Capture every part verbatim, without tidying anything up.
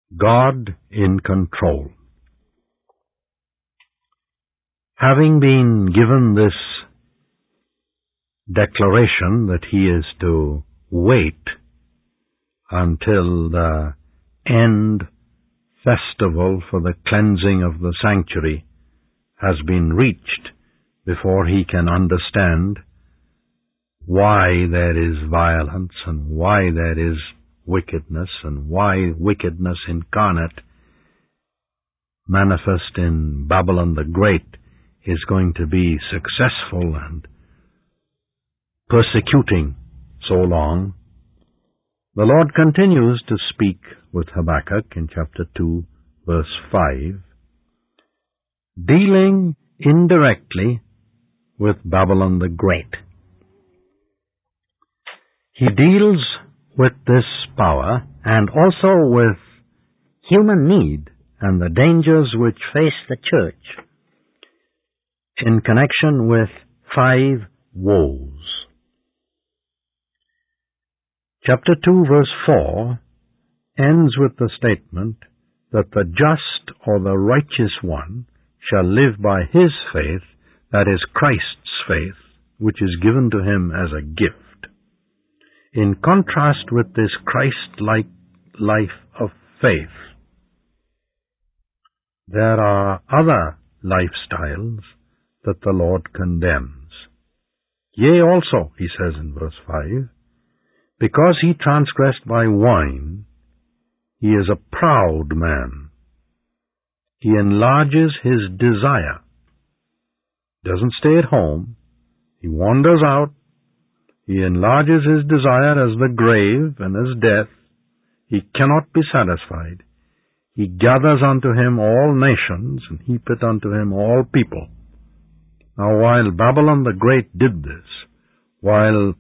God in control. Having been given this declaration that he is to wait until the end festival for the cleansing of the sanctuary has been reached before he can understand why there is violence and why there is wickedness and why wickedness incarnate manifest in Babylon the Great is going to be successful and persecuting so long. The Lord continues to speak with Habakkuk in chapter two, verse five, dealing indirectly with Babylon the Great. He deals with this power and also with human need and the dangers which face the church in connection with five woes. Chapter two, verse four ends with the statement that the just or the righteous one shall live by his faith, that is Christ's faith, which is given to him as a gift. In contrast with this Christ-like life of faith, there are other lifestyles that the Lord condemns. Yea, also, he says in verse five, because he transgressed by wine, he is a proud man. He enlarges his desire, doesn't stay at home, he wanders out, he enlarges his desire as the grave and as death. He cannot be satisfied. He gathers unto him all nations, and heapeth unto him all people. Now, while Babylon the Great did this, while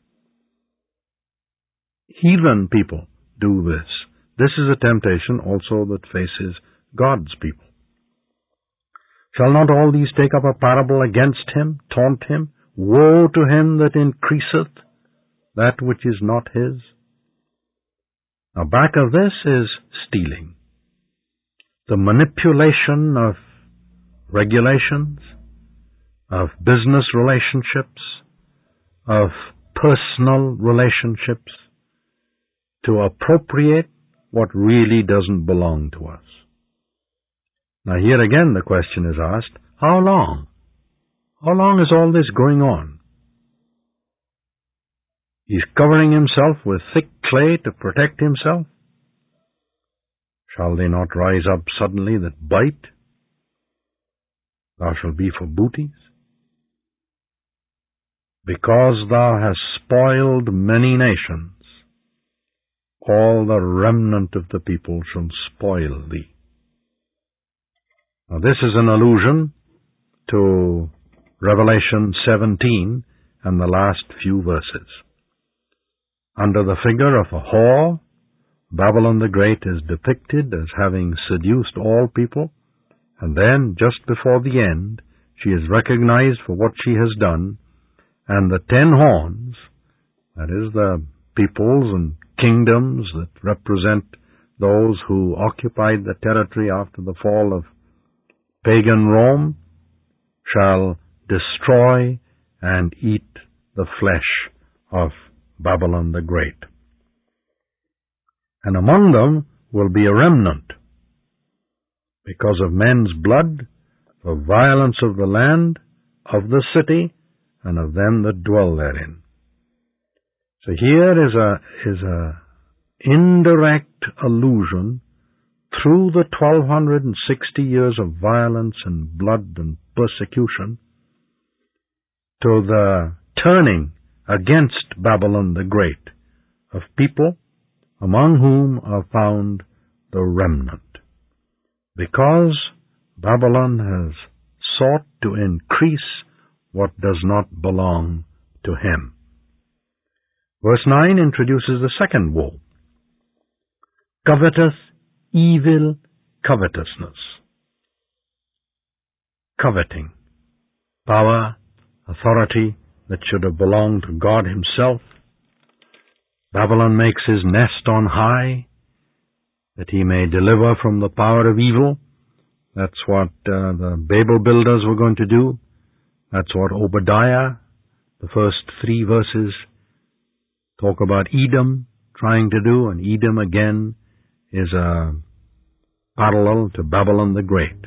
heathen people do this, this is a temptation also that faces God's people. Shall not all these take up a parable against him, taunt him? Woe to him that increaseth that which is not his. Now, back of this is stealing, the manipulation of regulations, of business relationships, of personal relationships, to appropriate what really doesn't belong to us. Now, here again the question is asked, how long? How long is all this going on? He's covering himself with thick clay to protect himself. Shall they not rise up suddenly that bite? Thou shalt be for booties. Because thou hast spoiled many nations, all the remnant of the people shall spoil thee. Now this is an allusion to Revelation seventeen and the last few verses. Under the figure of a whore, Babylon the Great is depicted as having seduced all people, and then, just before the end, she is recognized for what she has done, and the ten horns, that is, the peoples and kingdoms that represent those who occupied the territory after the fall of pagan Rome, shall destroy and eat the flesh of Babylon the Great. And among them will be a remnant, because of men's blood, for violence of the land, of the city, and of them that dwell therein. So here is a is a indirect allusion through the twelve sixty years of violence and blood and persecution to the turning against Babylon the Great of people among whom are found the remnant, because Babylon has sought to increase what does not belong to him. Verse nine introduces the second woe. Coveteth evil covetousness. Coveting. Power, authority that should have belonged to God himself. Babylon makes his nest on high. that he may deliver from the power of evil. That's what uh, the Babel builders were going to do. That's what Obadiah, the first three verses, talk about Edom trying to do, and Edom again is a parallel to Babylon the Great.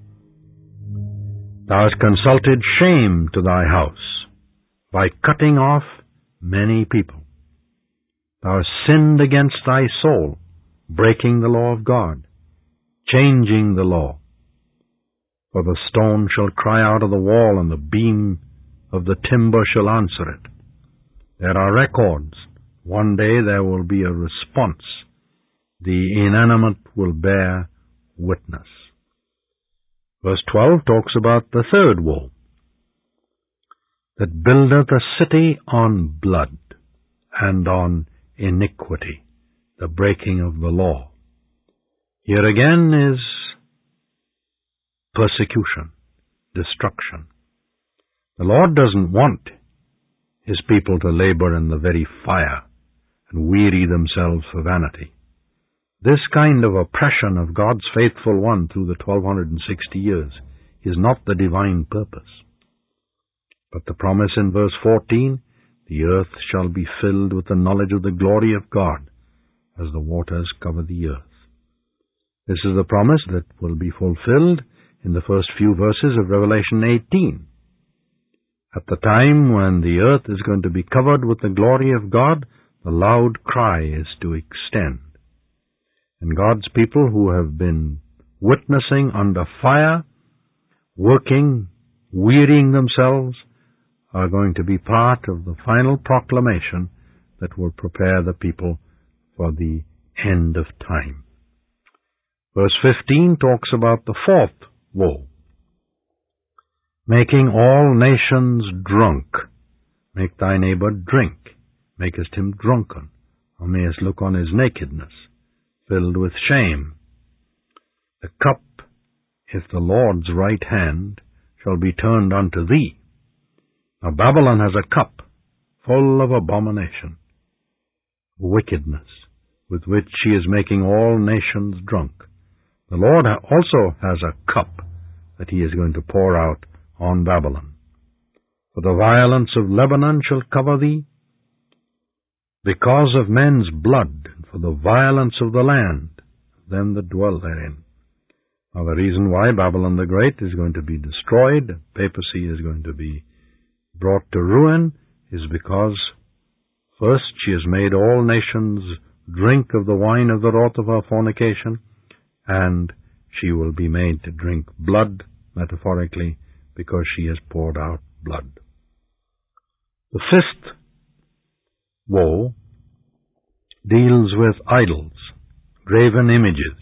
Thou hast consulted shame to thy house by cutting off many people. Thou hast sinned against thy soul, breaking the law of God, changing the law. For the stone shall cry out of the wall, and the beam of the timber shall answer it. There are records. One day there will be a response. The inanimate will bear witness. Verse twelve talks about the third woe, that buildeth a city on blood and on iniquity, the breaking of the law. Here again is persecution, destruction. The Lord doesn't want His people to labor in the very fire and weary themselves for vanity. This kind of oppression of God's faithful one through the twelve sixty years is not the divine purpose. But the promise in verse fourteen, the earth shall be filled with the knowledge of the glory of God, as the waters cover the earth. This is the promise that will be fulfilled in the first few verses of Revelation eighteen. At the time when the earth is going to be covered with the glory of God, the loud cry is to extend. And God's people who have been witnessing under fire, working, wearying themselves, are going to be part of the final proclamation that will prepare the people for the end of time. Verse fifteen talks about the fourth woe, making all nations drunk. Make thy neighbor drink, makest him drunken, or mayest look on his nakedness, filled with shame. The cup, if the Lord's right hand, shall be turned unto thee. Now Babylon has a cup full of abomination, wickedness, with which she is making all nations drunk. The Lord also has a cup that He is going to pour out on Babylon. For the violence of Lebanon shall cover thee, because of men's blood, and for the violence of the land, them that dwell therein. Now the reason why Babylon the Great is going to be destroyed, papacy is going to be brought to ruin, is because first she has made all nations drink of the wine of the wrath of her fornication, and she will be made to drink blood, metaphorically, because she has poured out blood. The fifth woe deals with idols, graven images,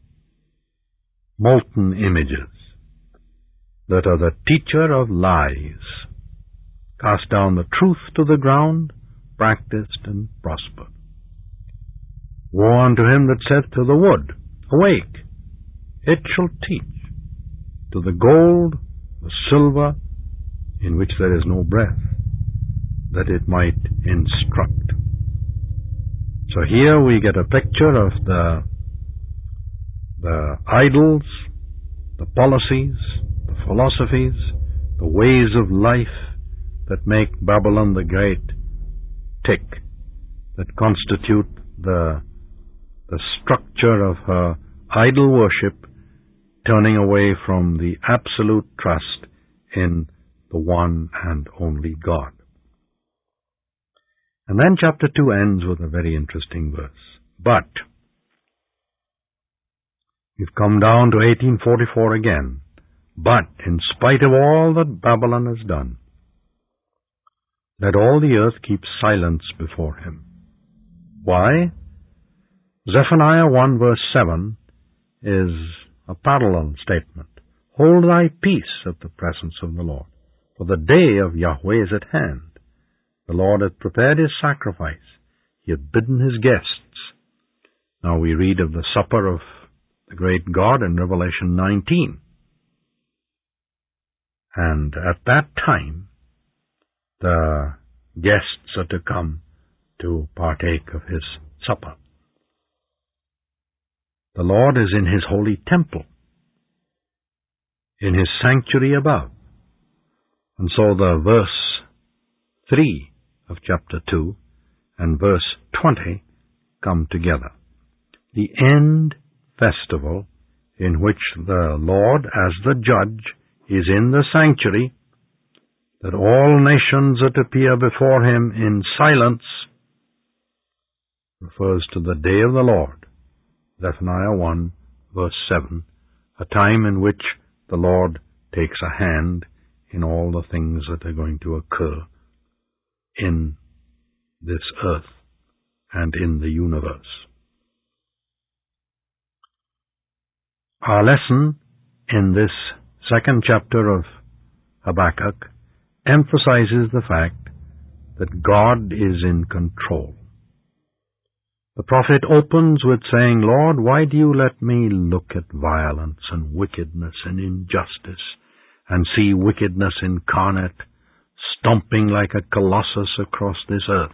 molten images, that are the teacher of lies, cast down the truth to the ground, practiced and prospered. Woe unto him that saith to the wood, Awake, it shall teach, to the gold, the silver, in which there is no breath, that it might instruct. So here we get a picture of the, the idols, the policies, the philosophies, the ways of life that make Babylon the Great tick, that constitute the, the structure of her idol worship, turning away from the absolute trust in the one and only God. And then chapter two ends with a very interesting verse. But, we've come down to eighteen forty-four again. But, in spite of all that Babylon has done, let all the earth keep silence before him. Why? Zephaniah one verse seven is a parallel statement. Hold thy peace at the presence of the Lord, for the day of Yahweh is at hand. The Lord hath prepared his sacrifice. He hath bidden his guests. Now we read of the supper of the great God in Revelation nineteen. And at that time, the guests are to come to partake of his supper. The Lord is in his holy temple, in his sanctuary above. And so the verse three of chapter two and verse twenty come together. The end festival in which the Lord as the judge is in the sanctuary, that all nations are to appear before him in silence, refers to the day of the Lord, Zephaniah one, verse seven, a time in which the Lord takes a hand in all the things that are going to occur in this earth and in the universe. Our lesson in this second chapter of Habakkuk emphasizes the fact that God is in control. The prophet opens with saying, Lord, why do you let me look at violence and wickedness and injustice and see wickedness incarnate, stomping like a colossus across this earth?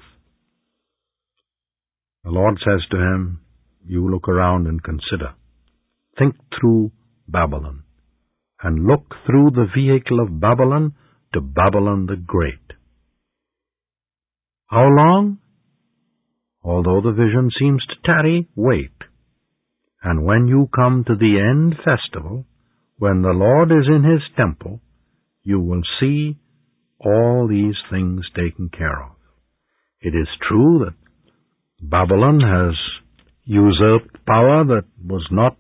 The Lord says to him, you look around and consider. Think through Babylon, and look through the vehicle of Babylon to Babylon the Great. How long? Although the vision seems to tarry, wait. And when you come to the end festival, when the Lord is in his temple, you will see all these things taken care of. It is true that Babylon has usurped power that was not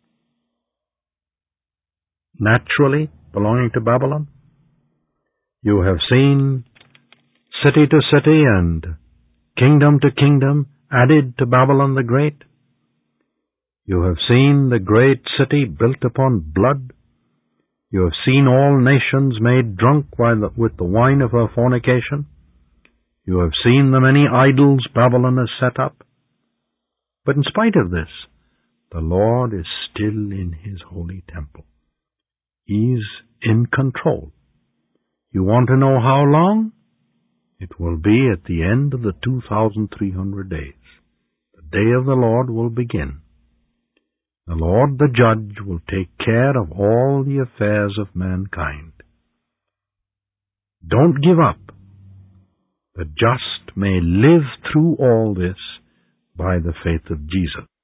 naturally belonging to Babylon. You have seen city to city and kingdom to kingdom added to Babylon the Great. You have seen the great city built upon blood. You have seen all nations made drunk with the wine of her fornication. You have seen the many idols Babylon has set up. But in spite of this, the Lord is still in his holy temple. He's in control. You want to know how long? It will be at the end of the two thousand three hundred days. The day of the Lord will begin. The Lord, the judge, will take care of all the affairs of mankind. Don't give up. The just may live through all this by the faith of Jesus.